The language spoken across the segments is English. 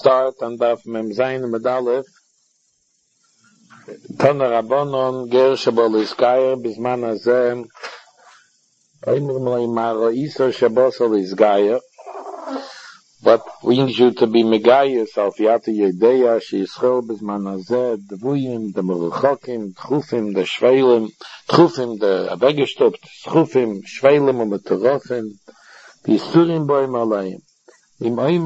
start and Daf Mem Zayin Medalef. Tana Rabbanon Ger Shabol Iskayer Bizman Hazeh Omer Mlei Maro Iso Shabosol Isgayer. What brings you to be Megayus Al Fiata Yedeya Sheyischel Bizman Hazeh Dvuyim, the Meruchokim, Tchufim, the Shveilim, Tchufim, the Avegestopt, Tchufim, Shveilim, Umeterofim, the Isurim Boim Alayim. I know this,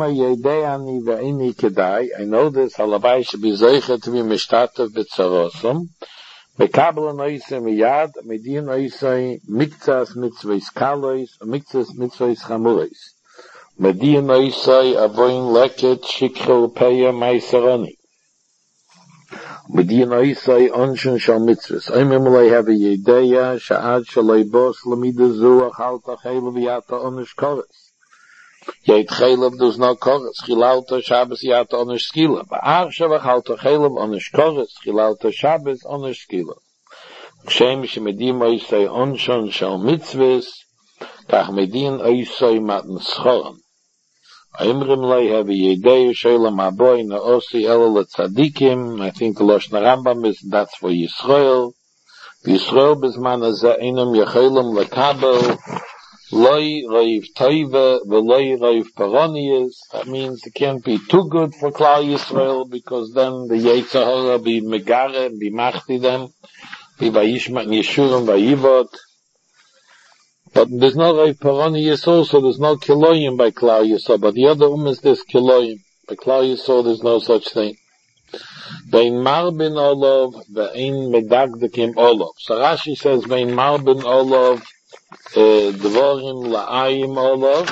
Halabai should be Zeicha to be Mishtatav B'Tzarosum, Bekabel Anoisei Miyad, Median Oisei, Mikzas Mitzvahs Kalois, Mikzas Mitzvahs Chamuris, Median Oisei Avoin Leket Shikro Peya Maiseroni, Median Oisei Onshun Shal Mitzvahs, Oimimulei have a Yedeya, Sha'ad Shalei Bos, Lamida Zuach, Halta Chayla Viata Onish Koris. Yet Chaylev does no chorus. Chilalta Shabbos yata onish skila. Ba'ar shavach halta Chaylev onish chorus. Chilalta Shabbos onish skila. Kshem shemedim oisei onshon shal mitzvahs. Kach medin oisei matan schoram. Aimrim lei have yedei shoylam aboy na'osi ela letzadikim. I think the Lashon Rambam is that's for Yisrael. Yisrael bizman hazeh einam yechelam lekabel. Loi Raiv Toiva, Veloi Raiv Paronius. That means it can't be too good for Klal Yisrael, because then the Yetzer Hara be Megare, be Machti them, be Vayishmat Yeshurim, Vayivot. But there's no Raiv Paronius also, there's no Kiloyim by Klal Yisrael, but the other is this Kiloyim. By Klal Yisrael there's no such thing. Vein Marbin Olov, Vein Medagdekim Olov. So Rashi says, Vein Marbin Olov, Dvorim la'ayim olov.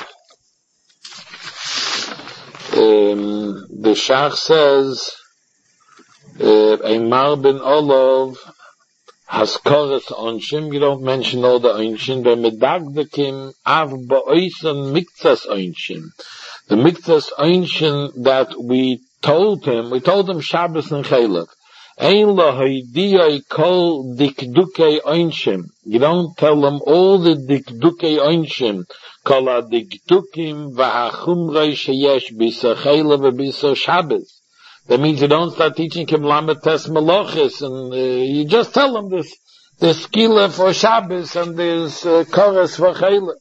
The Shach says, Eimar ben olov haskoras onshim. You don't mention all the onshim. Be'medagdekim av ba'oisan mikzas onshim. The mikzas onshim that we told him Shabbos and Chaylev. You don't tell them all the dikdukei onshim. Kol dikdukim v'hachumrei sheyesh b'isa chaylev v'b'isa Shabbos. That means you don't start teaching him lametes melochis, and you just tell them this skila for Shabbos and this chorus for chaylev.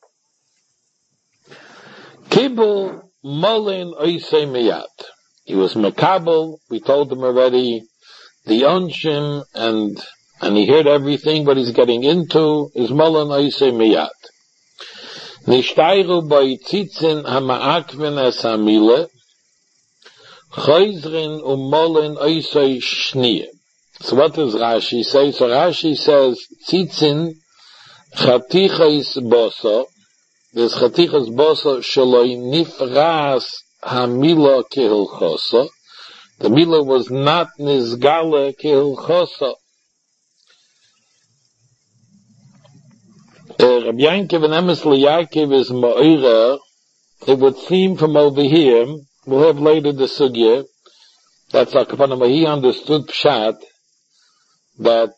Kibul molin oisei miyat. He was mekabel. We told him already. The onshim, and he heard everything, what he's getting into is molen oisei miyat. Nishtayru boi tzitzin hama'akven es hamile, choizrin molen oisei shniye. So what does Rashi say? So Rashi says, tzitzin chatichas boso, this chatichas boso shaloi nifras hamila kehilchoso. The Mila was not Nizgala Kehilchosa. Rabbi Yankiv and Emes Liyakiv is Ma'ira. It would seem from over here, we'll have later the Sugya, that's Akapanama, he understood Pshat, that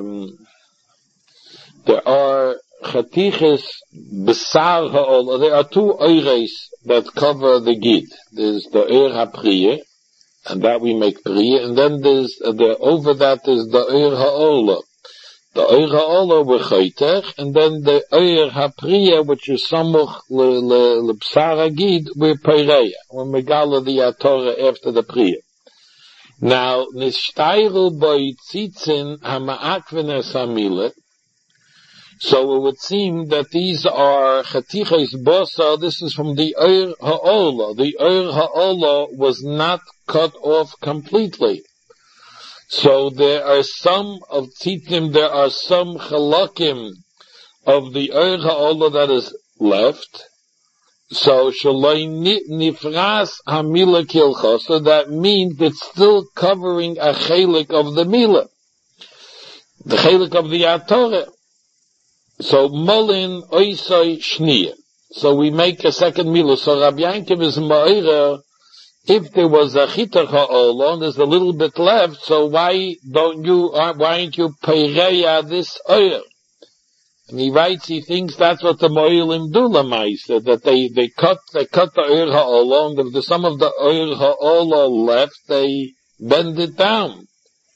there are Chatiches Besar Ha'ol, there are two Eires that cover the Gid. There's the Eir HaPriyeh, and that we make Priya, and then there's, over that is the Eir Ha'olah. The Eir Ha'olah we're Chaytech, and then the Eir HaPriya, which is Samuch L'Bsar Agid, we're Peireya. We're Megala the Torah after the Priya. Now, Nishtayru Boi Tzitzin HaMa'akven Es HaMile. So it would seem that these are Chatichas Bosa, this is from the Eir Ha'olah. The Eir Ha'olah was not cut off completely. So there are some of Tzitzim, there are some Chalakim of the Eir Ha'olah that is left. So Shaloi Nifras HaMila Kilcha, so that means it's still covering a Chelik of the Mila. The Chelik of the Torah. So Molin Oisoi Shniya. So we make a second Mila. So Rabbi Yankiv is Ma'ira. If there was a Chitach Ha'olah, there's a little bit left, so why aren't you Peireya this Oyer? And he writes, he thinks that's what the Mo'ilim do, Lamaisa, that they cut the Ur Ha'olah, and if there's some of the Ur Ha'olah left, they bend it down.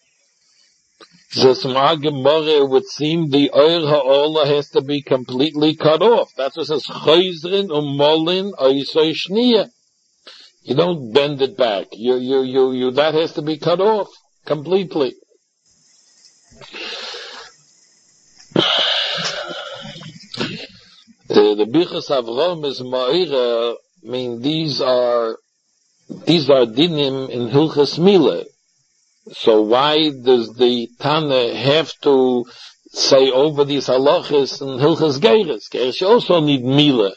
So Gemara would seem the Ur Ha'olah has to be completely cut off. That's what it says, Chayzrin Molin Oisoi Shniya. You don't bend it back. That has to be cut off completely. The Bichas Avrom is Ma'ira, I mean, these are dinim in Hilchas Mila. So why does the Tana have to say over these halachas in Hilchas Geiris? Geiris also need Mila.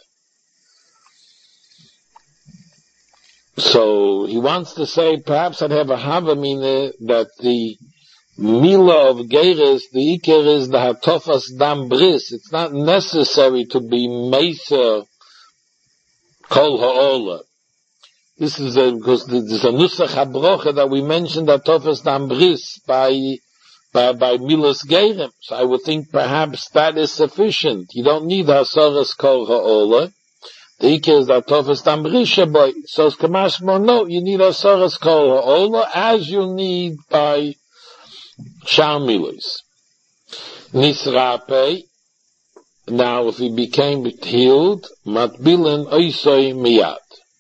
So he wants to say, perhaps I'd have a Havamina that the Mila of Geiris, the Iker is the Hatofas Dam Bris. It's not necessary to be Meiser Kol Ha'olah. This is because there's a Nusach HaBrocha that we mentioned Hatofas Dam Bris by Milas Geirim. So I would think perhaps that is sufficient. You don't need Hasaras Kol Ha'olah. The Iker is Hatofas Dam Bris boy. So it's Kamashmo, no, you need Hasaras Kol Ha'olah as you need by Shar Milos. Nisrape, now if he became healed, Matbilen Oisoi Miyad.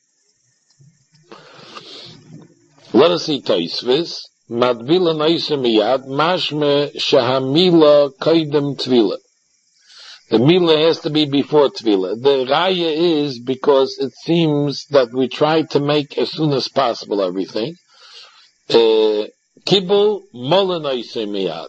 Let us see Tosfos. Matbilen Oisoi Miyad, Mashme Shahamila Kaidem Tvila. The Mila has to be before Tvila. The Raya is because it seems that we try to make as soon as possible everything. Kibbul Molenoise Miyad.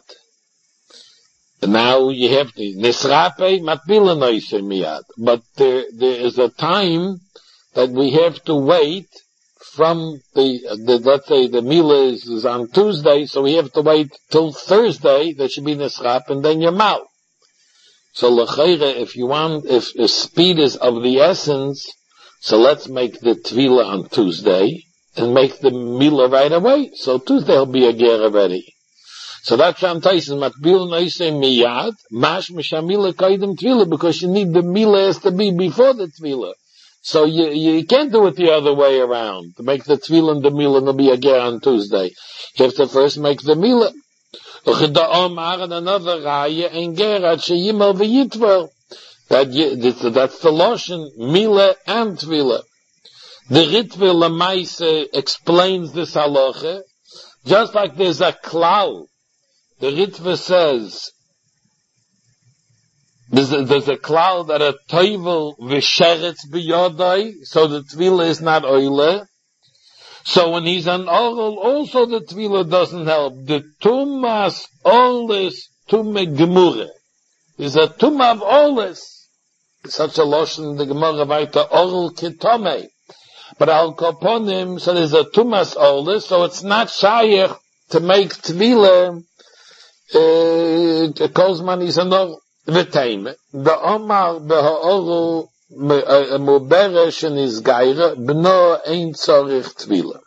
Now you have the Nisrape Matbilenoise Miyad. But there is a time that we have to wait from the let's say the Mila is on Tuesday, so we have to wait till Thursday, there should be Nisrap, and then you're out. So L'chaira, if speed is of the essence, so let's make the Tvila on Tuesday, and make the Mila right away. So Tuesday will be a ger already. So that's Ram Tyson, Matbil Noise Miyad, Mash Mishamila Kaidem Tvila, because you need the Mila has to be before the Tvila. So you can't do it the other way around. To make the Tvila and the Mila will be a ger on Tuesday. You have to first make the Mila. And another Raya and Gerat Sheyimal V'Yitvel. That's the Loshen, Mila and Tvila. The Ritve Lamaise explains this halacha, just like there's a klal. The Ritve says, there's a klal that a toivel v'sheretz b'yodai, so the tvila is not oile. So when he's an oral, also the tvila doesn't help. The tumas olis tume gemure. There's a tumah of olis. Such a lotion in the Gemara weiter, oral kitome. But al koponim, so there's a tumas olis, so it's not shayach to make tvila, kozman is an oral. V'teime, the omar b'ha'oral muberesh and his gaira, b'no ein tzorich tvila.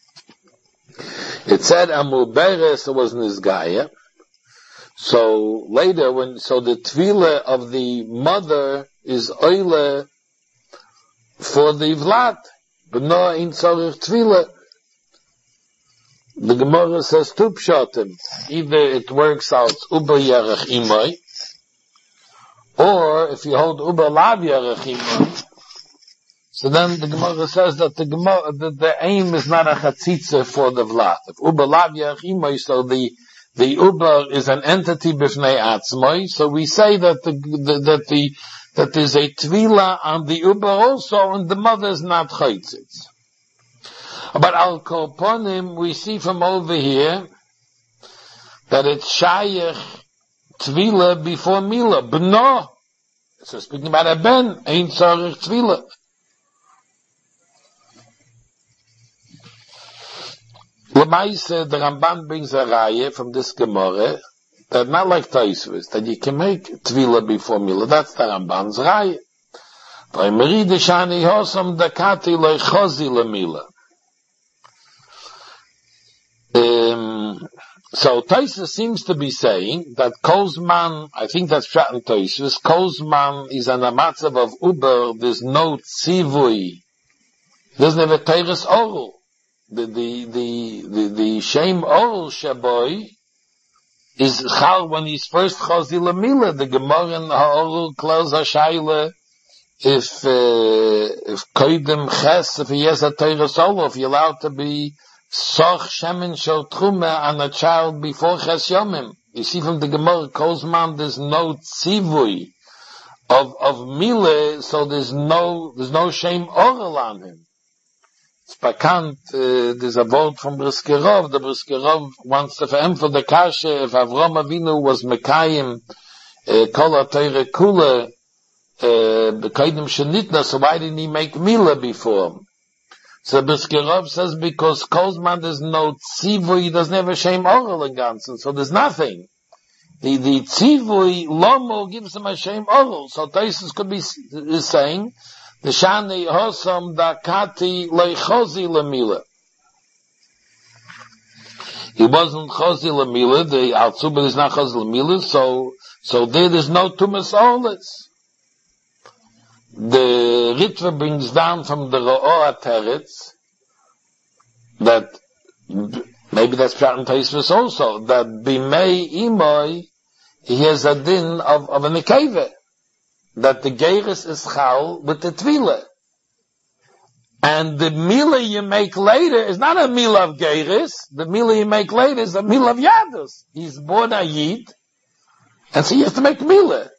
It said a muberesh was nizgaya. So later so the tvila of the mother is oile for the vlat. B'no ein tzorich tvila. The Gemara says two pshatim. Either it works out uber yerech imay, or if you hold uber lav yerech imay, so then the Gemara says that the aim is not a chatzitza for the vlat. If uber lav yerech imay, so the uber is an entity b'fnei atzmai, so we say that that there's a tvila on the uber also, and the mother is not chaitzitz. But al kolponim, we see from over here that it's shayach tvila before mila. B'no. So speaking about a ben, ain't tzarich tvila. L'maise, the Ramban brings a raya from this Gemara that not like Tosfos, that you can make tvila before mila. That's the Ramban's raya. By Meri Deshani Hosam Dakati Leichozi Lemila. So Tosfos seems to be saying that Kozman, I think that's Pshat in Tosfos, Kozman is an amatzav of Uber, there's no tzivui, there's never Teres Oral. The shame Oral Shaboy is Chal when he's first Chazi Lamila, the Gemara in Oral Klaus HaShaila, if Koidem Ches, if he has a Teres Oral, if you're allowed to be Soch Shemin Shel Truma on a child before Ches Yomim. You see from the Gemara, Kozman, there's no tzivui of Mile, so there's no shame oral on him. It's bekannt, there's a word from Briskerov, the Briskerov wants to emphasize the kasha, if Avram Avinu was Mekayim, Kol HaTorah Kula, B'Kodim Shenitna, so why didn't he make Mile before? So Briskerov says because Kozman there's no tzivui, he doesn't have a shame oral in Gansen, so there's nothing. The tzivui lomo gives him a shame oral. So Tosfos could be is saying the shani hosam dakati leichozi lemila. He wasn't chozi lemila. The altzubah is not chozi lemila. So there's no tumas olis. The Ritva brings down from the Ro'oah Teretz that maybe that's Pshat in Tosfos also, that Bimei Imoy he has a din of a nekeva, that the Geiris is Chal with the Tvila. And the Mila you make later is not a Mila of Geiris, the Mila you make later is a Mila of Yadus. He's born a Yid, and so he has to make Mila.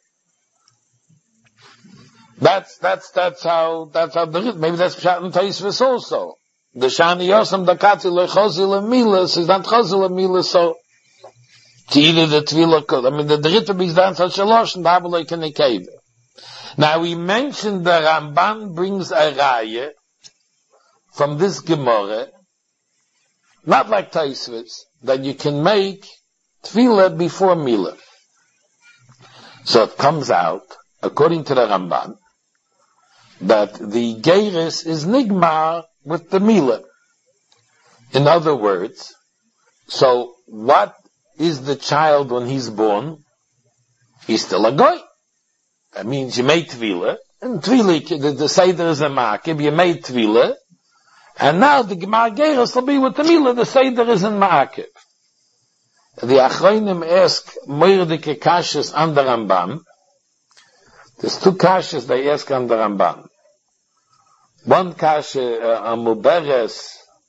That's how maybe that's Pshat in Tosfos also. The Shani Yosam Dakati Lechozi Lemila says not Chozi Lemila, so either the Tvila could. I mean the Ritva is down to Shalosh and Babylon can Nekeva. Now we mentioned the Ramban brings a raya from this Gemara, not like Tosfos, that you can make Tvila before Mila. So it comes out, according to the Ramban, that the Geiris is Nigmar with the Mila. In other words, so what is the child when he's born? He's still a goy. That means you made Tvila, and Tvila, the Seder is a Ma'akib, you made Tvila, and now the Gemar Geiris will be with the Mila, the Seder is in Ma'akib. The Achronim ask Moirdike Kashas on the Ramban. There's two Kashas they ask on the Ramban. One kasha amuberes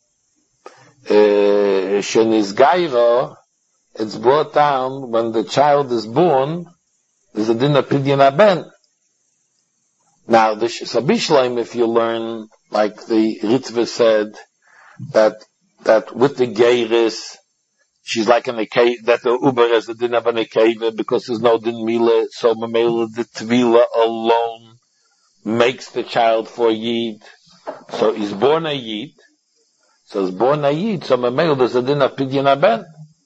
shenizgairo, it's brought down when the child is born. There's a din of pidyon aben. Now the Sabishleim, if you learn, like the Ritva said, that with the Geiris, she's like an Akeva, that the Uber is the din of an Akeva because there's no din Mila, so Mamela the Tvila alone makes the child for Yid. So he's born a Yid. So he's born a Yid, so Mamela there's a din of Pidyon Aben.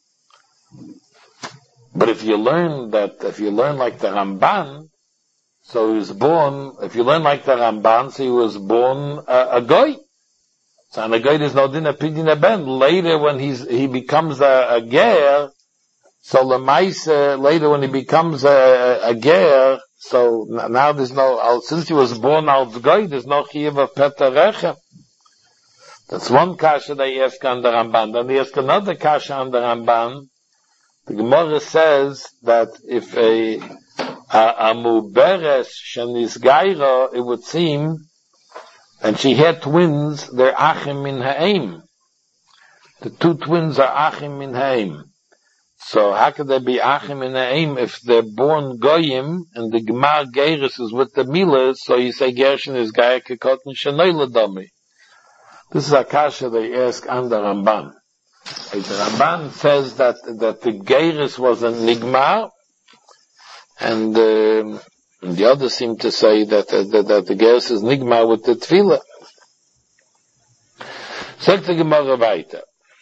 But if you learn like the Ramban, so he was born, if you learn like the Ramban, so he was born a Goy. So on a Goy there's no din of Pidyon Aben. Later when he becomes a Ger, so Lemaisa, later when he becomes a Ger, so now there's no, since he was born al Goy, there's no Chiyuv of Peter Rechem. That's one kasha they ask on the Ramban. Then they ask another kasha on the Ramban. The Gemara says that if a muberes shenisgaira, it would seem, and she had twins, they're achim min ha'im. The two twins are achim min ha'im. So how could they be achim min ha'im if they're born goyim and the Gemar Geiris is with the Mila? So you say Gershon is gaya kekotn shenoi ladami. This is a kasha they ask on the Ramban. The Ramban says that the Geiris was a Nigmar, and the others seem to say that the Geiris is Nigmar with the Tefillah. Sagt the Gemara weiter.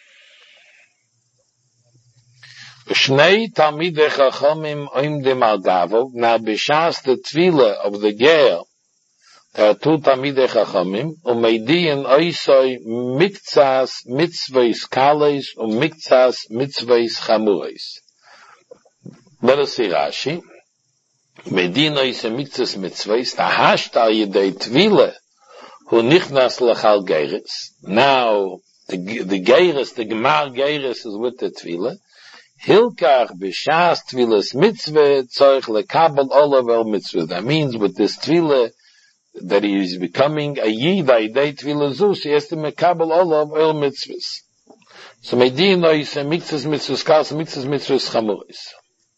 Shnei Talmidei Chachamim oimdim al Gavov. Now b'shas the Tefillah of the Ger Tu Tamidei Chachamim, Meidin Oisoi Mikzas Mitzvahs Kales Mikzas Mitzvahs Chamurais. Let us see Rashi. Meidin Oisoi Mikzas Mitzvahs, Tahashta Yedei Tvile, Hu Nichnas Lechal Geiris. Now, the Geiris, the Gemar Geiris is with the Tvile. Hilkach b'shas tvilas mitzvah tzorich lekabel olav el mitzvah. That means with this tvila that he is becoming a yid aidei tvila zus, he has to mekabel olav el mitzvahs. So meidin lo yisem mitzvahs mitzvahs kals mitzvahs mitzvahs chamuris.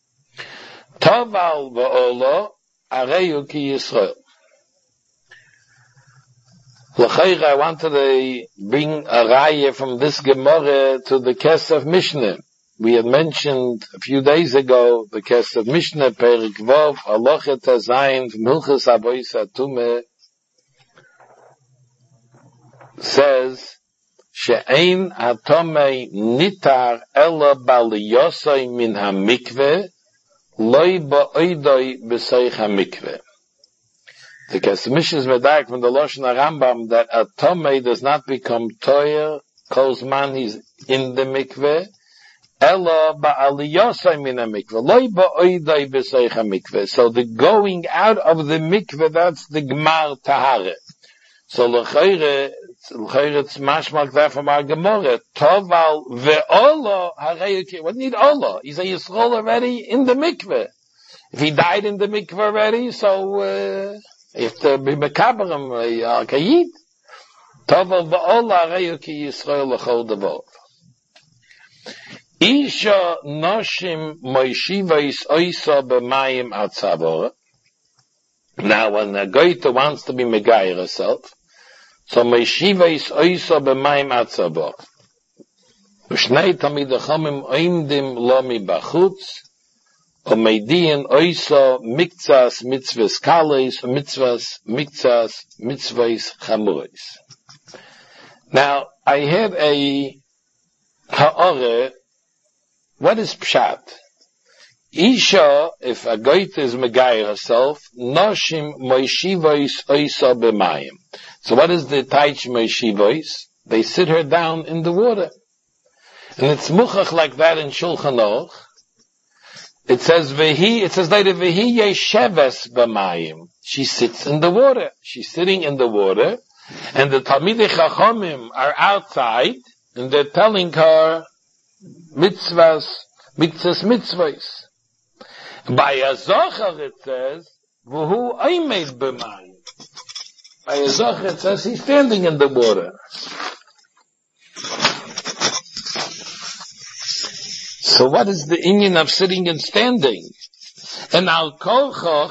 Toval v'olo areyu ki Yisrael. L'chayra, I wanted to bring a raya from this Gemara to the Kesef Mishnah. We had mentioned a few days ago the case of Mishnah, Perik Vov, Halochet Hazayin, from Hilchos Avois HaTumeh, says, She'ein hatomei nitar ela baliyosoi min hamikveh, loi ba'oidoi b'soich hamikveh. The case of Mishnah is medaik from the Lashon HaRambam that a tomei does not become toyer, kozman he's in the mikveh, Ella ba'aliyosai min ha-mikveh, loi ba'oidai b'seich ha-mikveh. So the going out of the mikveh, that's the gmar tahare. So l'chayre it's mashmak that from our Gemara. Toval ve'olo hareyuki. What need Ola? He's a Yisrael already in the mikveh. If he died in the mikveh already, so you have to be mekaberim kayid. Toval ve'olo hareyuki Yisrael l'chol devov. Isha noshim moishivais oisa b'mayim atzavora. Now, when a goita wants to be megayir herself, so moishivais oisa b'mayim atzavora. V'shnei tamid hachamim oimdim lo mibachutz, umeidiin oisa mikzas mitzvahs kales, mitzvahs mikzas mitzvahs chamuris. Now, I have a ha'ore. What is pshat? Isha, if a goit is megayir herself, noshim moishivos oisa b'mayim. So what is the taich moishivos? They sit her down in the water. And it's muchach like that in Shulchan Aruch. It says later, vehi yesheves b'mayim. She sits in the water. She's sitting in the water, and the Talmidei Chachamim are outside, and they're telling her, mitzvahs. By a zocher it says, Vuhu oimed b'mayim. By a zocher it says he's standing in the water. So what is the inyan of sitting and standing? And al kolchoch,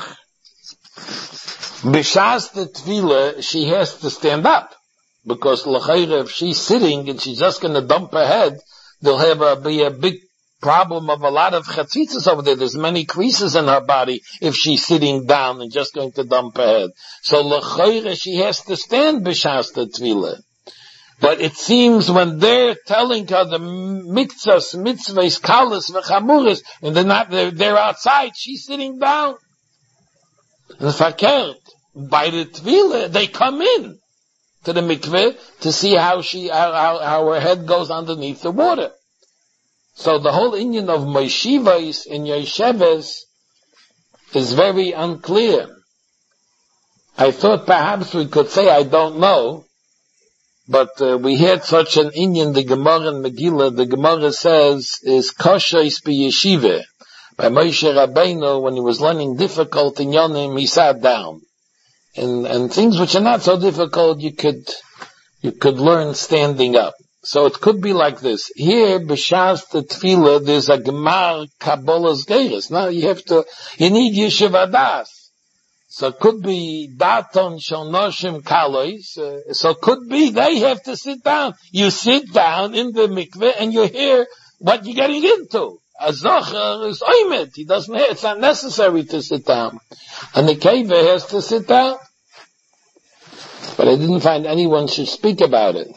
b'shas the tefillah, she has to stand up. Because l'chayre, if she's sitting and she's just gonna dump her head, there'll be a big problem of a lot of chatzitzas over there. There's many creases in her body if she's sitting down and just going to dump her head. So l'chayre, she has to stand b'shas the tefillah. But it seems when they're telling her the mitzvahs, kalas, v'chamuris, and they're outside, she's sitting down. And fakert, by the tefillah, they come in to the mikveh to see how her head goes underneath the water. So the whole inyan of moishivos and yesheves is very unclear. I thought perhaps we could say, I don't know, but we had such an inyan, the Gemara in Megillah, the Gemara says, is koshes b'yeshiva. By Moshe Rabbeinu, when he was learning difficult in Yonim, he sat down. And things which are not so difficult, you could learn standing up. So it could be like this. Here, b'shas the tefillah, there's a gemar kabbalas geiris. Now you need yeshiva das. So it could be daton shel noshim kalois. So it could be they have to sit down. You sit down in the mikveh and you hear what you're getting into. A zocher is oimed. It's not necessary to sit down. And the keva has to sit down. But I didn't find anyone should speak about it.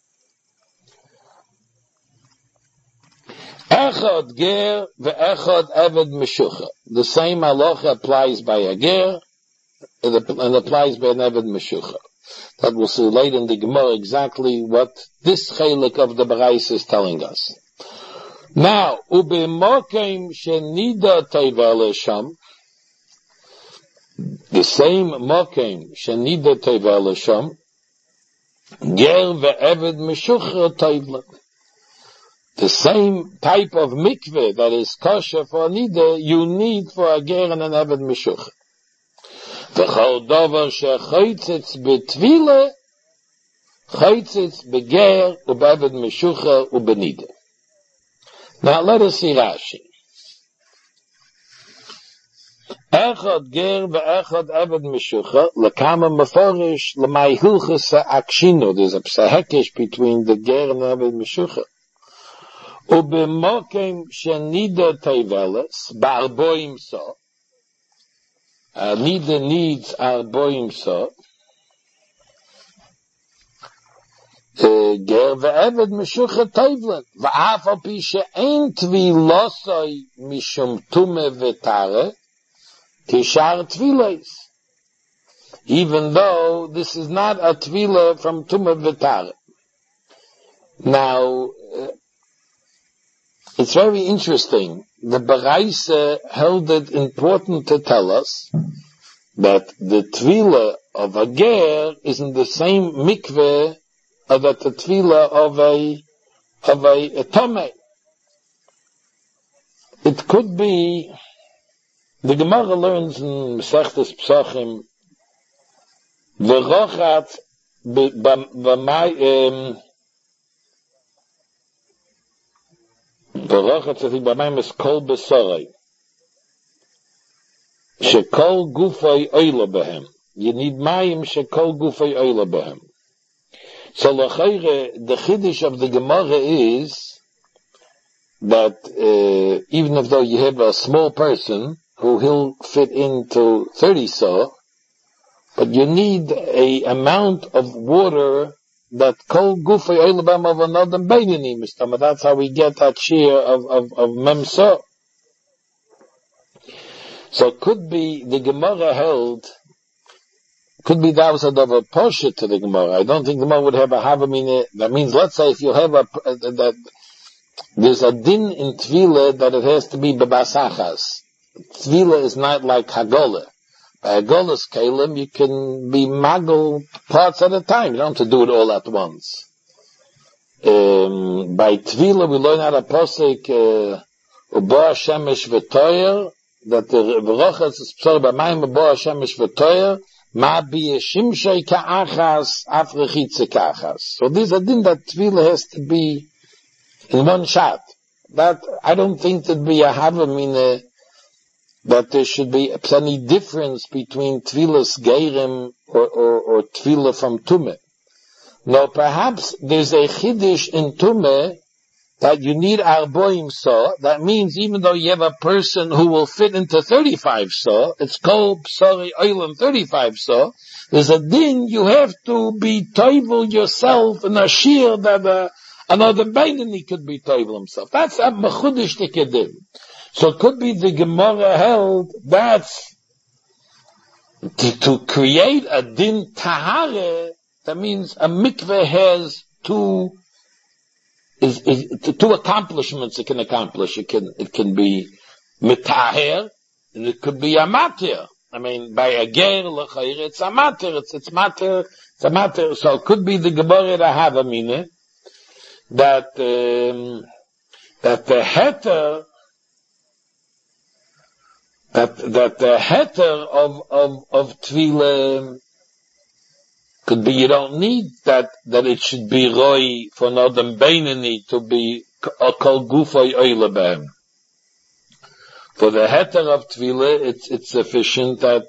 Echad ger ve'echad eved meshucha. The same halacha applies by a ger and applies by an Eved Meshucha. That we'll see later in the Gemara exactly what this chelik of the Baraisa is telling us. Now, ubemokem shenida teivel sham, the same mokem shenida teivel sham, ger ve'eved meshucha teivel. The same type of mikveh that is kosher for nida, you need for a ger and an eved meshucha. V'chol dover shechoitzitz betvile, choitzitz beger u'beved meshucha u'benida. Now let us see Rashi. Echad ger ve'echad eved meshucha lekama meforish lemay hilchus akshino. There's a psahekish between the ger and eved meshucha. Ubemokem shenida teveles ba'arboim so. Nida needs arboim so. Ger ve'eved meshucha teivlen. Va'af al pi she'en tvilosoi mishum tume v'tare kishar tviles. Even though this is not a tvila from tume v'tare. Now, it's very interesting. The Baraisa held it important to tell us that the tvila of a ger is in the same mikveh that the tvila of a tomei. It could be, the Gemara learns in Mesechtes Pesachim, v'rochat v'rochat I think b'mayim is kol besorei, shekol gufay oila behem. You need mayim shekol gufay oila behem. So the chiddush of the Gemara is that even if though you have a small person who he'll fit into 30 saw, but you need a amount of water that kol gufay oila behem of another beinani mistama. That's how we get that share of mem saw. So it could be the Gemara held. Could be that was a poshet to the Gemara. I don't think the Gemara would have a havamina. That means, let's say, if you have that there's a din in tvila that it has to be bebasachas. Tvila is not like hagolah. By hagolah's kalim, you can be magol parts at a time. You don't have to do it all at once. By tvila, we learn how to posek ubo shemesh v'toyer, that the v'rochas is psor b'mayim ubo shemesh v'toyer. Ma b'yeshimshei ka'achas afrechitze ka'achas. So there's a din that tefillah has to be in one shot. That, I don't think there'd be a havamina that there should be any difference between tefillah's geirim or tefillah from tumeh. Now perhaps there's a chiddush in tumeh that you need arboim saw. That means even though you have a person who will fit into 35 saw, it's called psari oilam 35 saw, there's a din you have to be toivel yourself in a shear that another beinani could be toivel himself. That's a mechudish tikedim. So it could be the Gemara held that's to create a din tahare. That means a mikveh has two accomplishments it can accomplish. It can be mitaher, and it could be a matir. I mean, by a ger l'chayr, it's a matir. It's a matir. So it could be the Gemara havamina that the heter that the heter of tvila could be you don't need that it should be roi for Nodem Beinani to be kol gufay oila behem. For the heter of tvila, it's sufficient that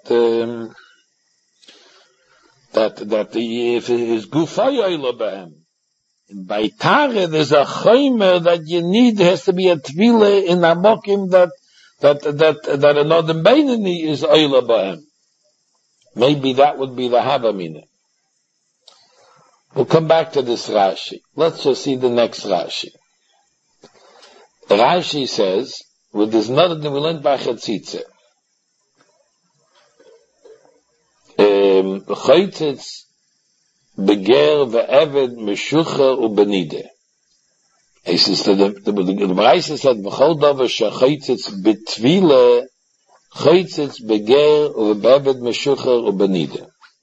if it is gufay oila behem. By tare, there's a chaymer that you need, has to be a tvila in a mokim that a Nodem Beinani is oila behem. Maybe that would be the havamina. We'll come back to this Rashi. Let's just see the next Rashi. Rashi says, with this another than we learned by Chatzitze. Chaytitz beger ve'eved meshucha ubenide. He says that the Braisa said v'chol davar shechaytitz betvile chaytitz beger ve'eved meshucha ubenide.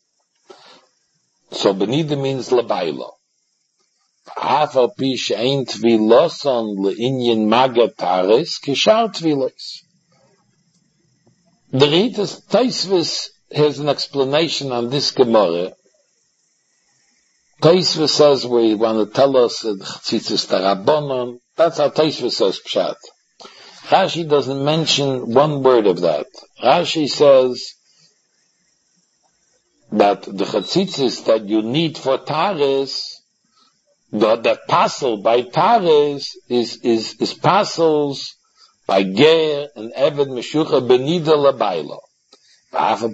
So benide means labayla. Half al pi she'ein tviloson le'inyin magataris kishar tvilos. The Ritas Taisvis has an explanation on this Gemara. Taisvis says we want to tell us that Tzitzis Tarabonon. That's how Taisvis says Pshat. Rashi doesn't mention one word of that. Rashi says that the Tzitzis that you need for Taris, that passel by Taris is passels by Ger and Eved Meshucha Benida Labayla. Even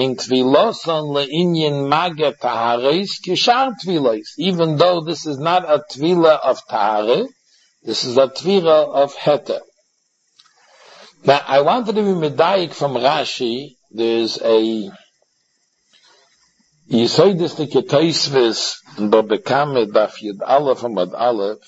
though this is not a tvila of tahare, this is a tvila of heter. Now, I wanted to be medayik from Rashi. There's a Yisoidistik Taisvis in Babekame Daf Yud Aleph Amad Aleph,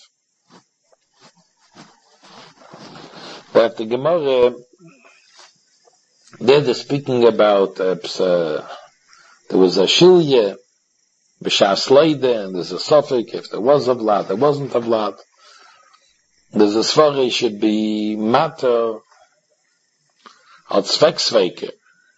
that the Gemara they're speaking about there was a shilya b'shas leida, and there's a suffix if there was a vlad, there wasn't a vlad. There's a svara should be matter al tzveksveike.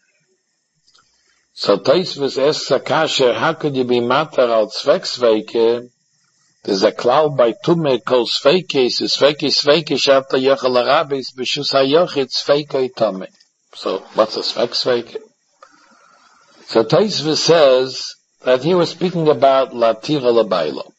So Taisvis asks Akasha, how could you be matter al tzveksveike? There's a cloud by tume kol sveikes is sveike shavta yochel arabis b'shus hayochit sveike tome. So, what's a sveik? So, Taisvis says that he was speaking about Latira Labayla.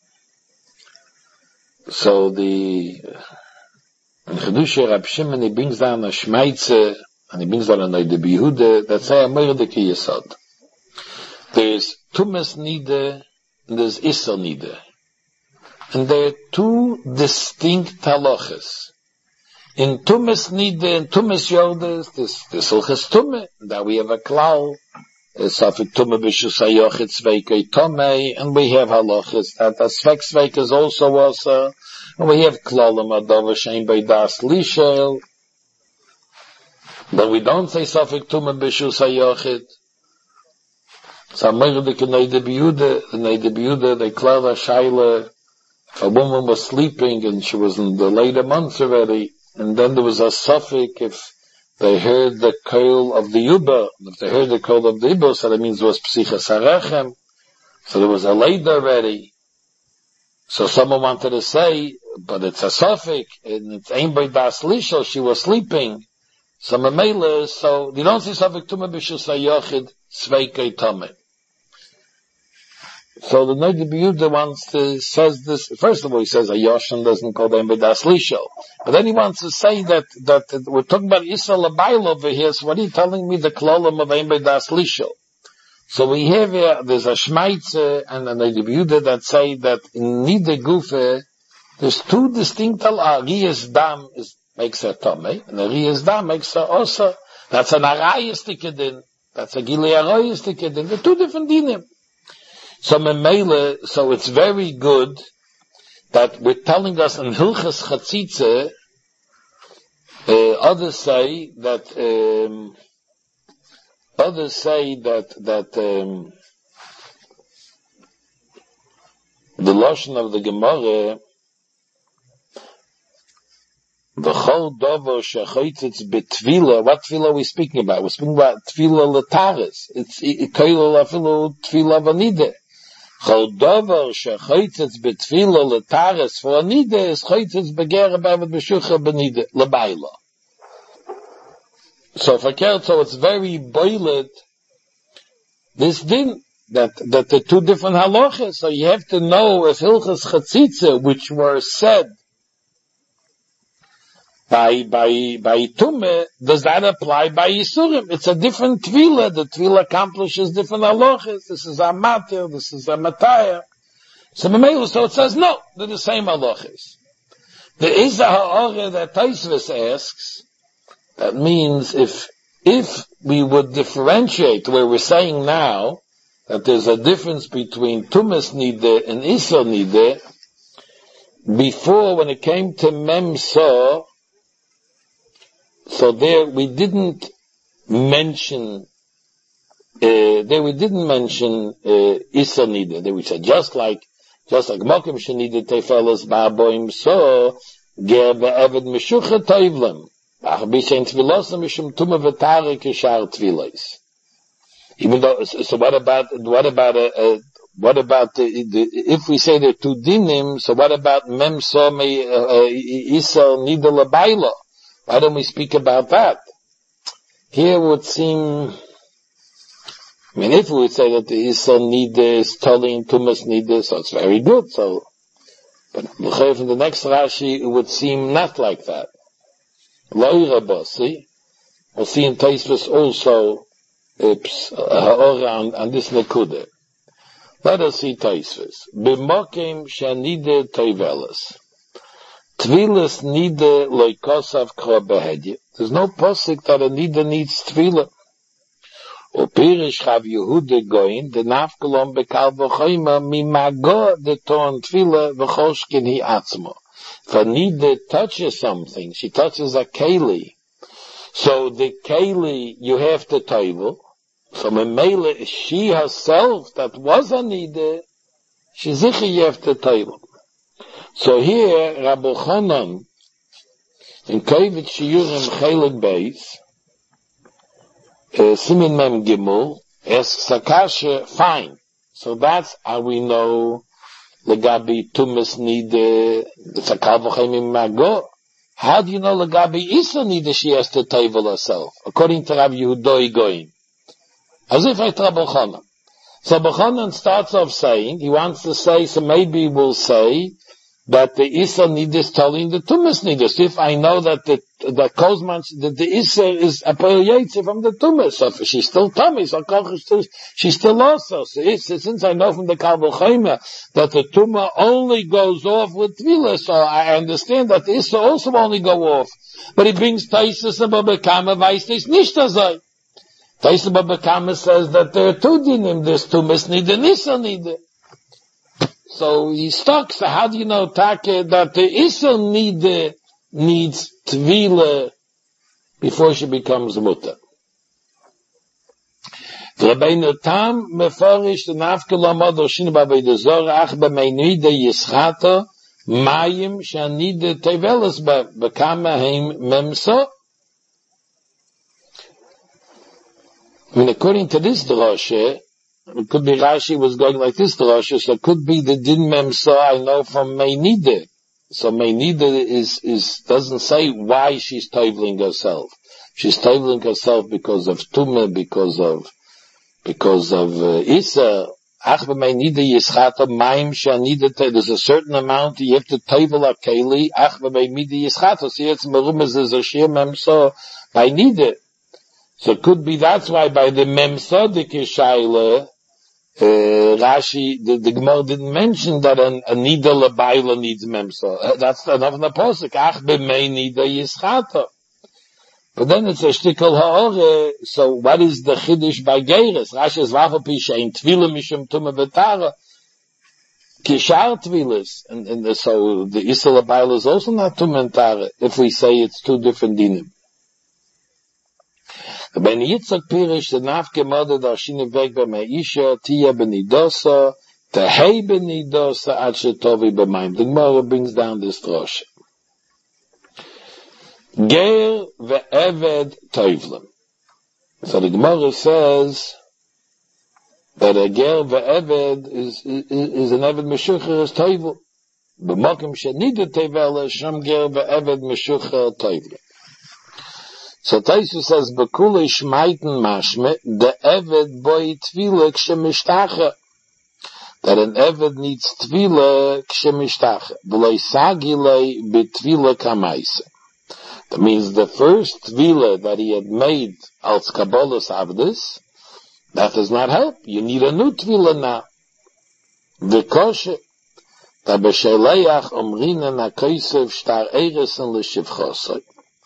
So, in Chedusha Rab Shimon, he brings down a Shmeitze, and he brings down a Noide B'Yehuda, that say a Mordeki Yesod. There's Tumas Nide, and there's Isser Nide. And there are two distinct halachas. In Tumas Nide and Tumas Yodes, this Hilchas Tume, that we have a klal, Safik Tume B'Shus HaYochid Sveikei Tomei, and we have halachas that a Svek Sveik is also, and we have klalim Adover Shein Beidas Lishel, but we don't say Safik Tume B'Shus HaYochid. So Amayr the Neide B'Yehuda, they klal a Shaila, if a woman was sleeping and she was in the later months already, and then there was a suffix if they heard the koil of the Yuba. If they heard the koil of the Yuba, so that means it was psichas harechem. So there was a later already. So someone wanted to say, but it's a suffix, and it's ein by das lishel, she was sleeping. So memela, so you don't see suffix tume b'shus hayochid sveikei tome. So the Noide B'Yehuda says this, first of all he says a Yoshan doesn't call them B'das Lishel. But then he wants to say that we're talking about Yisrael Abayl over here, so what are you telling me the klolim of Ein B'das Lishel? So we have here, there's a Shmeitze and a Noide B'Yehuda that say that in Nide Gufe, there's two distinct Riyas Dam makes a Tomei, and a Riyas Dam makes a Osa. That's an Arayas Tikedin, that's a Gilei Arayas Tikedin, they're two different dinim. So it's very good that we're telling us in Hilchas Chatzitze, others say that the Lashon of the Gemara, V'chol dover shechoytitz betvila. What tvila are we speaking about? We're speaking about tvila letaris. It's koil afilu tvila vanide. Chol dover shechoytitz betvila letaris for anide is choytitz begera b'avad b'shucha benide lebayla. So it's very boiled. This din that the two different halachas. So you have to know if Hilchas Chatzitze, which were said by Tume, does that apply by Yisurim? It's a different Tvila. The Tvila accomplishes different halachas. This is a Matir, this is a Mataya. So it says no, they're the same halachas. There is a ha'ara that Taisvis asks, that means if if we would differentiate where we're saying now that there's a difference between Tumas Nideh and Isser Nideh, before when it came to Memsa, so there we didn't mention Isser Nideh. There we said just like Mokim Shenideh Tefeles Ba'aboim so Ger Be'eved Meshucha Toivlem Ach Bishen Tvilosem Mishum Tuma V'Tare Kishar Tvilos. Even though, so what about if we say there are two dinim, so what about Mem Some Isser Nideh L'Baila? Why don't we speak about that? Here would seem, if we would say that the Isser Nideh is Tolin, Tumas Nideh, so it's very good, so, but from the next Rashi, it would seem not like that. Loira Bossi, we'll see in Taisvus also, on this Nekudah. Let us see Taisvus. B'mokim Shanideh Toivelas. Tvilas Nideh Loikosav Kro Behedye. There's no posik that a Nideh needs Tvilah. O Pirish Chav Yehuda Goin, the Nafkalom Bekal V'choyma, Mimago de Ton Tvilah V'choshkin Hi Atzmo. If a Nideh touches something, she touches a Keli. So the Keli, you have to Toivel. So Memele, she herself, that was a Nideh, she sicher you have to Toivel. So here, Rabbi Chanan, in Kovet Shiurim Chelik Beis, Simin Mem Gimel, asks Sakasha, fine. So that's how we know Legabi Tumas Nideh, the Sakal V'chaim Mago. How do you know Legabi Isser Nideh she has to Toivel herself? According to Rabbi Yehuda Goin. As if I Rabbi Chanan. So Rabbi Chanan starts off saying, he wants to say, so maybe we'll say, that the Isser Nideh is telling the Tumas Nideh. So if I know that the Isser is a Periyetze from the Tumas, so if she's still tummy, so she's still also. So since I know from the Kabul Chayma that the Tumah only goes off with Tvilah, so I understand that the Isser also only go off. But he brings Taisus and Babakama, weiß this nicht azay. Taisus and Babakama says that there are two dinim, there's Tumas Nideh and Isser Nideh. So he's stuck. So how do you know, Take, that the Isser Nideh needs Tvilah before she becomes Mutter? Rabbeinu Tam meforish the Nafkela Model Shinu B'Avodah Zorah Ach B'mei Nideh Yischato Mayim Shanideh Tevelas B'Kama Heim Memso. I mean, according to this drasha, it could be Rashi was going like this drasha, so it could be the Din Memsa I know from Meinide. So Meinide doesn't say why she's toivling herself. She's toivling herself because of Tumah, because of Isa. Ach Meinide Yischata Maim Shanide. There's a certain amount you have to toivel a keli. Ach Meinide Yischata. So it's Merumaz is a Shir Memsa by Nide. So it could be that's why by the Memsadik Shaila, Rashi, the Gemara didn't mention that a Nideh L'Baila needs Memsa. That's enough in the Posuk. Ach b'mei Nideh Yischata. But then it's a shtickle ha'ore. So what is the Chiddush by Geiris? Rashi is Vachapi she'in Tvilah mishum Tumah V'Tara. Kishar Tvilas. And so the Isser L'Baila is also not Tumah V'Tara, if we say it's two different dinim. Ben Yitzchak Pirish, the Nafke Mother, the Ashina Vek B'Meisha, Tia B'Nidosa, Tehei B'Nidosa, Ad Shetovi B'Mayim. The Gemara brings down this drasha. Ger Ve'eved Toivlem. So the Gemara says that a Ger Ve'eved is an Eved Meshucher as Toivl. B'Mokim Shenideh Tevela, Sham Ger Ve'eved Meshucher Toivlem. So Taisu says, Bekule Shmaiten Mashme, the Eved boy Tvila Kshemishtacha. That an Eved needs Tvila Kshemishtacha. V'loi Sagile B'Tvila Kamaisa. That means the first Tvila that he had made, als Kabbalas Avdis, that does not help. You need a new Tvila now. V'koshe, that B'Sheleach Omrina Na Koisev Shtar Eres and L'Shivchosoi.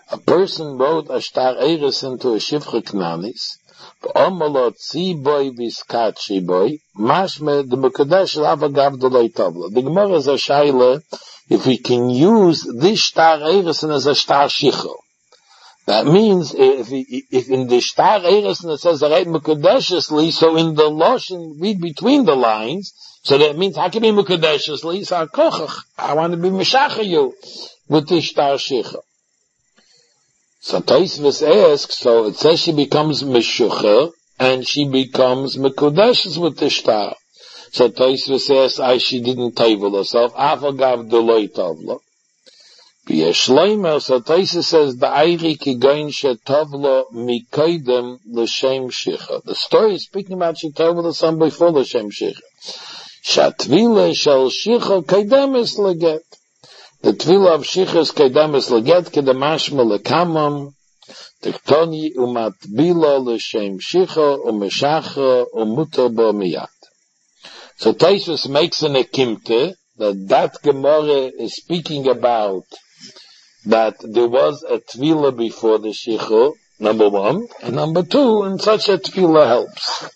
A person wrote a star eres into a shivcha knanis, Omalot boy viskat boy, mashme the Mukadesh lavagav delay tovla. The Gemara is a shaila if we can use this star eresen as a star shicho. That means if in the star eresen it says arei Mukadeshesli, so in the loshen read between the lines, so that means how can be Mukadeshesli? So I want to be mishacha you with this star shicho. So Tosfos asks, so it says she becomes Meshucha, and she becomes Mekudeshes with the star. So Tosfos says, she didn't table herself, Afagav Deloi Tovla. B'yeshleimer, so Tosfos says, Ba'ayri Kigoin Shetovla Mikoidem L'Shem Shicha. The story is speaking about she told herself before L'Shem Shicha. Shatvile Shel Shicha Kaidemis Leget. The Tvila of Shichas Kaidamis Leget Kedamashma Lekamam Tektoni Umatbila L'Shem Shicha Umeshacha Umutaba Miyat. So Tosfos makes an akimte that Gemara is speaking about that there was a Tvila before the Shicha, number one, and number two, and such a Tvila helps.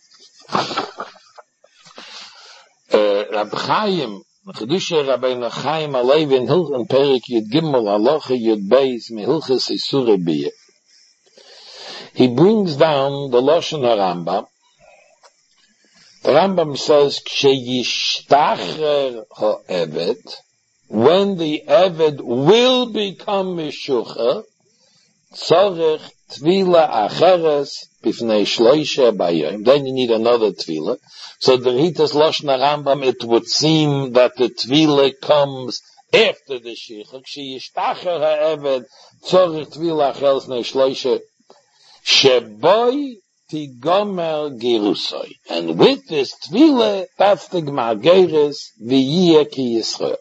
Rab Chaim Chedusha Rabbeinu Chaim Alevi in Hilchon Perik Yud Gimel Halacha Yud Beis Mehilchas Isurei Biyah. He brings down the Lashon HaRambam. The Rambam says, K'sheyishtacher ha'eved, when the Eved will become Meshucha, tzorech Tvila Acheres Bifnei Shloisha Bayom. Then you need another Tvila. So the Ritas Lashon HaRambam, it would seem that the Tvila comes after the Shicha. K'sheyishtacher ha'eved, tzorech Tvila Acheres Bifnei Shloisha Sheboy Tigomer Gerusoi. And with this Tvila, that's the Gmar Geres, V'yiyeh Ki Yisrael.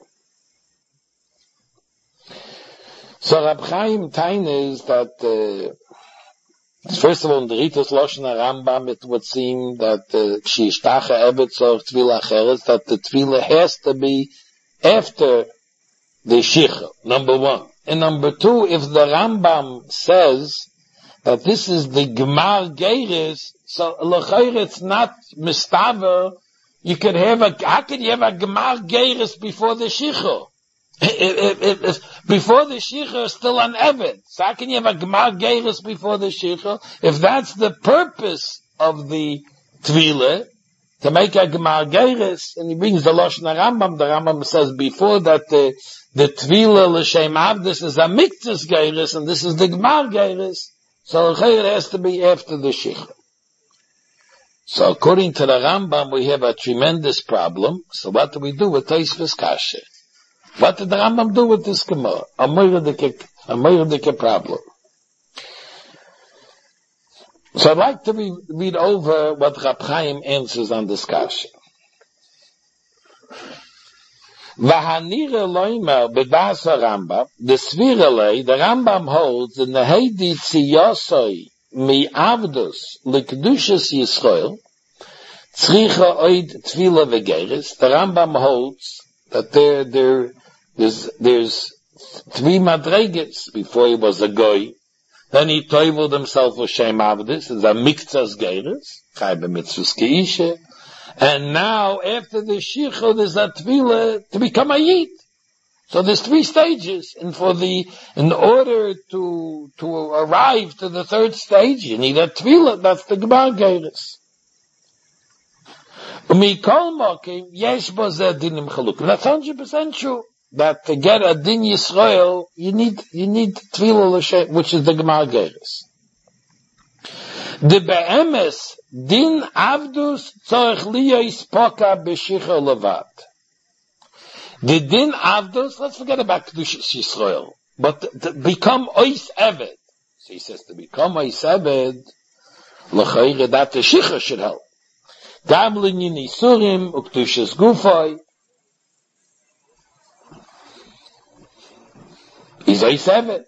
So Rab Chaim Tain is that, first of all, in the Ritas Lashon HaRambam, it would seem that K'sheyishtacher Evet Tzorech Tvila Acheres, that the Tvila has to be after the Shicha, number one. And number two, if the Rambam says that this is the Gmar Geres, so l'chayr it's not mistaver. You could have how could you have a Gmar Geres before the Shicha? If before the Shicha is still an Eved. So how can you have a Gmar Geres before the Shicha? If that's the purpose of the Tvila, to make a Gmar Geres, and he brings the Lashon HaRambam says before that the Tvila L'Shem Avdus is a Miktzas Geres, and this is the Gmar Geres. So it has to be after the Shicha. So according to the Rambam, we have a tremendous problem. So what do we do with Tosfos Kasha? What did the Rambam do with this Gemara? A moirdike problem. So I'd like to read over what Rab Chaim answers on this Kasha. V'hanire loimer b'das HaRambam, the Svirele, the Rambam holds in the Heidi Tziyosoi mi Avdus l'Kedushas Yisrael, tzricha oid Tvila v'geres. The Rambam holds that there's three madreges. Before he was a goy, then he toiveled himself with Shem Avdus, is a miktzas geres, chai b'mitzvus keisha. And now, after the Shicha, there's a Tvila to become a Yid. So there's three stages. And in order to arrive to the third stage, you need a Tvila. That's the Gmar Geres. That's 100% true. That to get a Din Yisrael, you need Tvila L'Shem, which is the Gmar Geres. The be'emes din avdus tzorech liyos poka b'shicha levad. The din avdus, let's forget about Kedushas Yisrael, but to become ois eved. So he says to become ois eved, l'chayre that the shicha should help. Gam l'nyin isurim u'kedushas gufay. He's ois eved.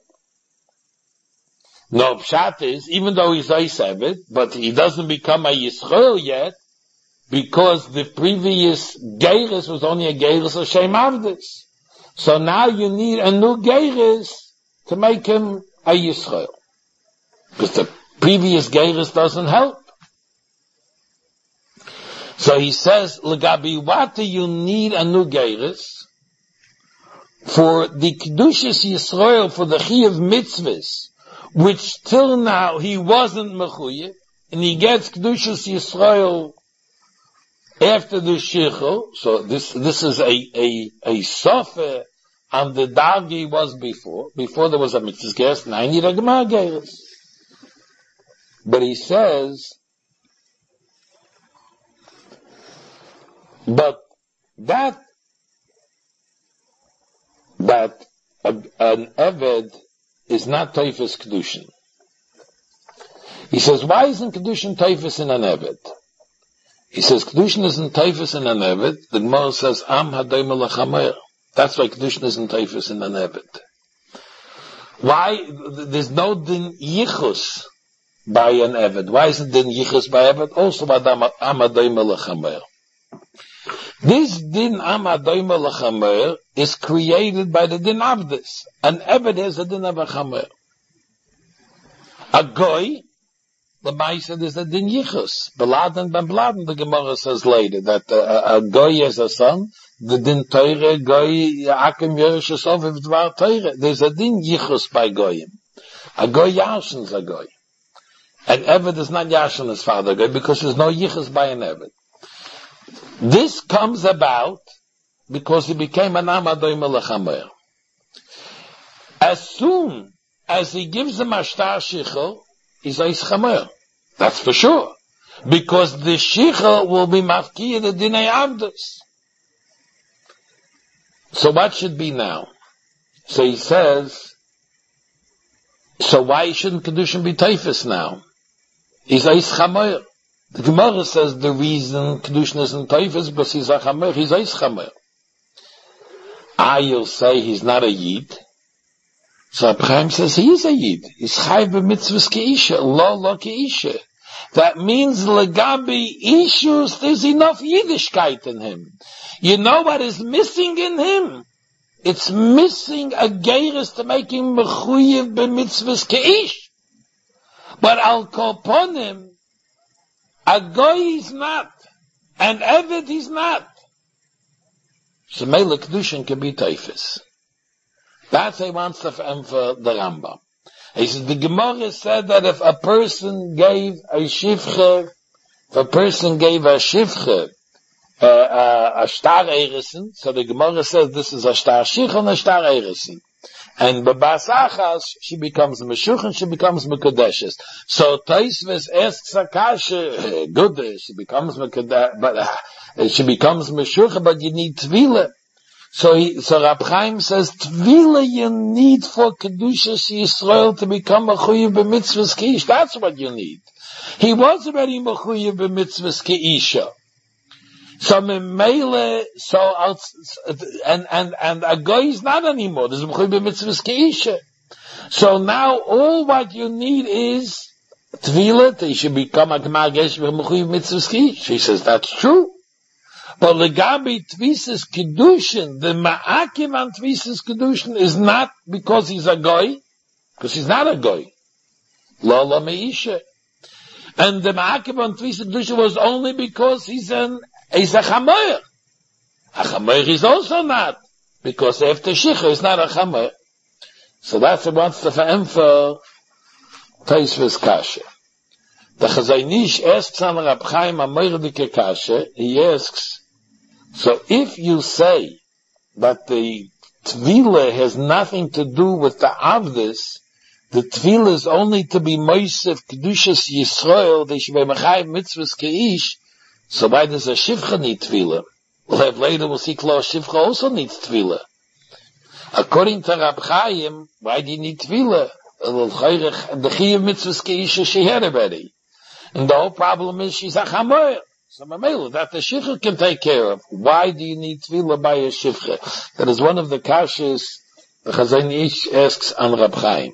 No, pshat is, even though he's Oiseved, but he doesn't become a Yisrael yet, because the previous Geres was only a Geres of Shem Avdus. So now you need a new Geres to make him a Yisrael. Because the previous Geiris doesn't help. So he says, L'gabi, what do you need a new Geiris? For the Kedushas Yisrael, for the Chiyuv Mitzvahs, which till now he wasn't Mechuyev, and he gets Kedushas Yisrael after the Shichur. So this is a sofer on the Dargi was before. Before there was a Mitzvah Geras, now I need a Gemara Geras. But he says, but that an Eved is not Teifus Kedushin. He says, why isn't Kedushin Teifus in an Eved? He says, Kedushin isn't Teifus in an Eved. The Gemara says, Am Hadoim Lachamer. That's why Kedushin isn't Teifus in an Eved. Why? There's no din Yichus by an Eved. Why isn't din Yichus by Eved? Also by Am Hadoim Lachamer. This din Am Hadoim Lachamer is created by the din Avdis. An Eved has a din of a Chamer. A Goy, the Maisa is a din Yichus. Beladen ben Bladen, the Gemara says later, that a Goy has a son, the din Teire, Goy, Akim Yerush Yosef, if Dvar Teire. There's a din Yichus by Goyim. A Goy Yashin is a Goy. An Eved is not Yashin his father Goy, because there's no Yichus by an Eved. This comes about because he became an Am Hadoim Lachamer. As soon as he gives him a Shtar Shichur, he's a Chamer. That's for sure. Because the Shichur will be Mafkiyah the Dinei Avdus. So what should be now? So he says, so why shouldn't Kedushin be Teifus now? He's a Chamer. The Gemara says the reason Kedushin isn't Teifus because he's a Chamer, he's a Chamer. You'll say he's not a Yid. So Abraham says he is a Yid. He's Chayv b'mitzvahs ke'isha, lo ke'isha. That means legabi issues, there's enough Yiddishkeit in him. You know what is missing in him? It's missing a Geiris to make him mechuyev b'mitzvahs ke'ish. But al koponim, a Goy is not, an Eved is not. So Mele Kedushin can be Teifus. That's he wants to for the Rambam. He says the Gemara said that if a person gave a shivche, a Shtar Eiresen, so the Gemara says this is a Shtar Shich and a Shtar Eiresen. And B'Basachas, she becomes Meshuch and she becomes Mekadeshes. So Taisves asks Akasha, good, she becomes Mekadesh, but she becomes Meshuch, but you need Tvila. So Rab Chaim says, Tvila you need for Kedushas Yisrael to become Mechuyev b'mitzvahs ke'ish. That's what you need. He was already Mechuyev b'mitzvahs ke'isha. So Memele, and a Goy is not anymore. There's Mechuyev b'mitzvahs ke'isha. So now all what you need is Tvila, that he should become a Gemar Gesh Mechuyev b'mitzvahs ke'ish. He says, that's true. But legabi Tvisas Kedushin, the ma'akim on Tvisas Kedushin is not because he's a Goy, because he's not a Goy. Lo meisha. And the ma'akim on Tvisas Kedushin was only because he's a Chamer. A Chamer is also not, because after Shichur is not a Chamer. So that's what wants to for Taisves Kasha. The Chazaynish asks on Rab Chaim a Mordike Kasha, he asks, so if you say that the Tvila has nothing to do with the Avdis, the Tvila is only to be Moisef Kedushas Yisrael, they should be Mechayev Mitzvahs Ke'ish, so why does a Shivcha need Tvila? We'll have later, we'll see Klo Shivcha also needs Tvila. According to Rab Chaim, why do you need Tvila? The Chiyuv Mitzvahs Ke'ish she had already. And the whole problem is she's a Chamoyer. So Mamela, that the Shivcha can take care of. Why do you need Tvila by a Shivcha? That is one of the kashas the Chazon Ish asks on Rab Chaim.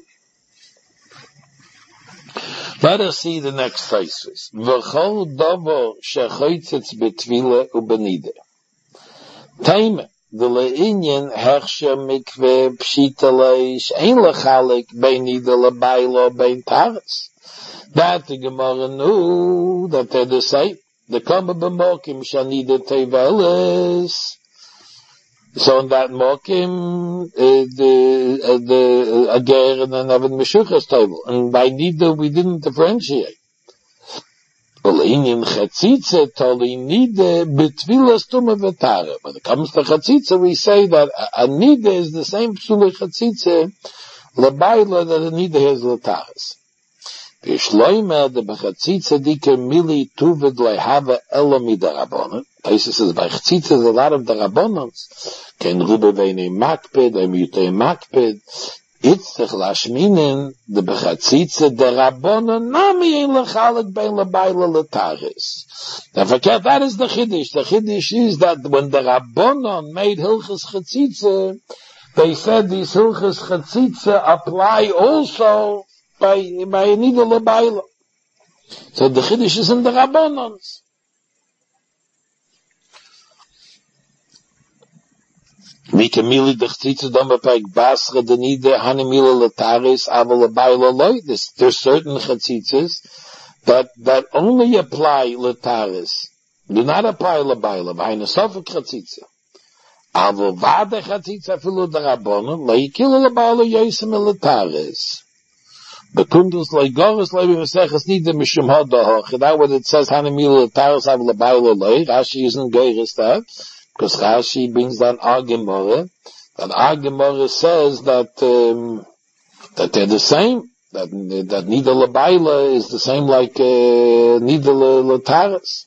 Let us see the next thesis. V'chol dovo shechoitzitz betvila ubenide. Taime, the le'inyan hechsher mikve pshitaleish ein lechalik beini de lebailo bein taras. That the Gemara knew that they're the same. The kama b'mokim shanida teveles. So in that mokim, the ager and an avid meshuchas table. And by nida we didn't differentiate. Well, in chatzitza toli nida betvilas tuma v'tara. When it comes to chatzitza, we say that a nida is the same psula chatzitza lebaila that a nida has letaras. V'shloimer the b'chatzitza dike mili tuvid lehava elomi darabonon. Places says by chatzitza there's a lot of darabonons. Ken rube veine makped, emute makped. Itzich lashminen the b'chatzitza darabonon nami ein lechalik bein lebaila letaris. Now forget that is the chiddush. The chiddush is that when the Rabbonon made hilchas chatzitza, they said these hilchas chatzitza apply also by nida lebaila. So the chiddush is in the Rabbonons. Mikamili the chatzitza don't apply basra the nida hanimila letaris aval lebaila loy. There's certain chatzitzas that only apply letaris, do not apply lebaila. V'ayna sofek chatzitza. Avo vada chatzitza filu darabonon leikilu lebaila yosim letaris. Bekundus leigoris leibi v'seches nida mishum hodohoch. That what it says hanimilu letaris aval lebaila loy. Rashi isn't goyres that, because Rashi brings down Argemore. And Argemore says that they're the same. That nida lebaila is the same like nida letaris.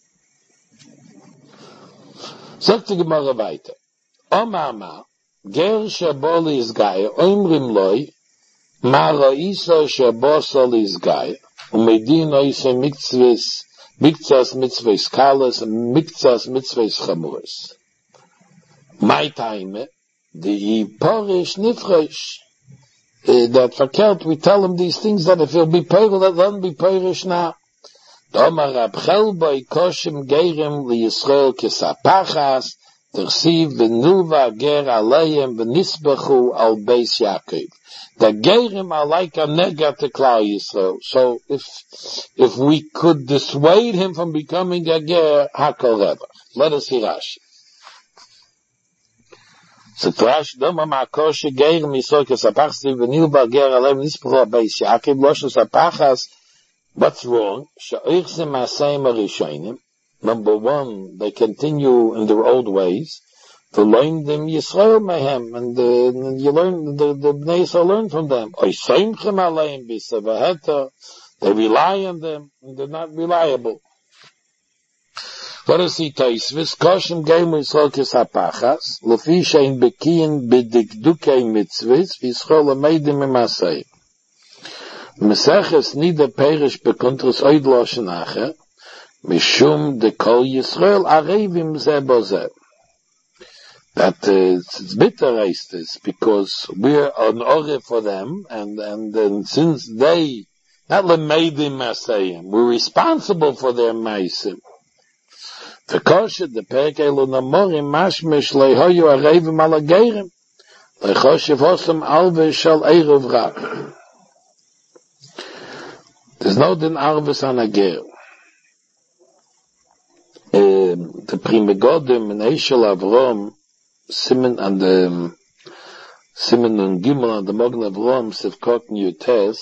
Sagt die Gemara weiter. Omama, ger shaboli is gaya, oimrim loi, mara isa shabosol is gaya, umedino isa miktzves kalas, miktzas mitzves chamuris. My time, the porish nifresh, that verkehrt, we tell them these things that if he'll be porish, that won't be porish now. Domar abchel boi koshim geirem li Yisrael kesapachas, tersiv v'nuva ger aleim v'nisbachu al beis Yaakov. The geirem are like a nega to Klal Yisrael. So if we could dissuade him from becoming a ger, hakol revach. Let us hear Rashi. So Rashi domar ma'koshe geirem Yisrael kesapachas v'nuva ger aleim v'nisbachu al beis Yaakov, loshu sapachas. What's wrong? Number one, they continue in their old ways. To learn them Yisrael mehem, and you learn the Bnei Yisrael learn from them. They rely on them, and they're not reliable. What does he taste? Koshim geim Yisrael kesapachas, lefi shein bekiyin b'dikdukei mitzvahs, v'Yisrael ameidim emasei. Meseches nida perish bekuntres oidloshen acher, mishum de kol Yisrael arevim ze boze. That it's bitter is this, because we're an ore for them, and since they, not lemeidim masayim, we're responsible for their maisim. V'koshet the perek elu namorim mashmish lehoyu arevim ala geirim, lechoshev hosam alve shal eirov rak. There's no din arvis on a ger. The Primegodim in Eishel Avrom, Simon and Simon and Gimel and the Mogen Avrom, Sivkot Newtes,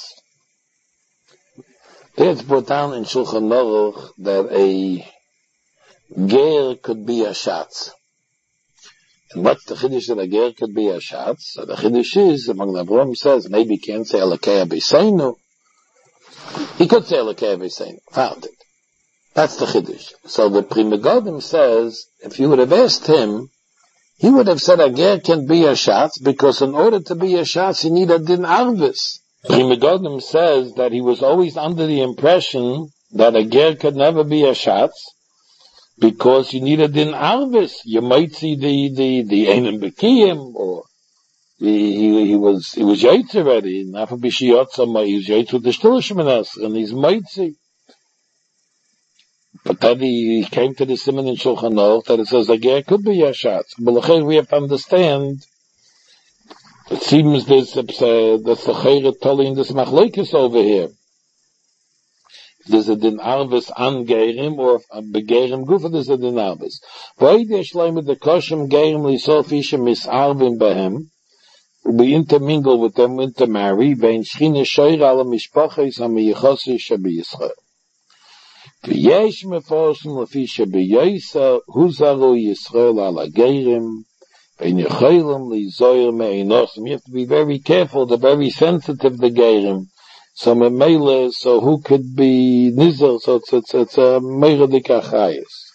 it's brought down in Shulchan Aruch that a ger could be a shatz. And what's the chiddush that a ger could be a shatz? So the chiddush is, the Mogen Avrom says, maybe he can't say Elokei Abiseinu. He could say Elokei Abiseinu, found it. That's the chiddush. So the Pri Megadim says, if you would have asked him, he would have said a ger can be a shatz, because in order to be a shatz, you need a din arvis. Pri Megadim says that he was always under the impression that a ger could never be a shatz, because you need a din arvis. You might see the Einem Bekiyim, or he was yaitz already, and after Bishiyot Samay, he was yaitz with the Shtil Shemenas, and he's might see. But then he came to the Siman in Shulchan Aruch that it says a ger could be yashatz. But we have to understand. It seems that's the chayret tali in this machlokes over here. There's a din arves an gerim or a begerim gufa. There's a din arves. V'oid yesh leim the koshem gerim lisof isha misarvim behem. We intermingle with them, intermarry. Vein shchina shoyr ala mishpachos hamiyichosi shabi Yisrael. V'yesh meforshim lefi shabi Yosef huzaru Yisrael ala gerim. Vein yecholim lizoyer me'inosim. You have to be very careful. They're very sensitive, the gerim. So memele, so who could be nizar? So it's a meiredik achayis.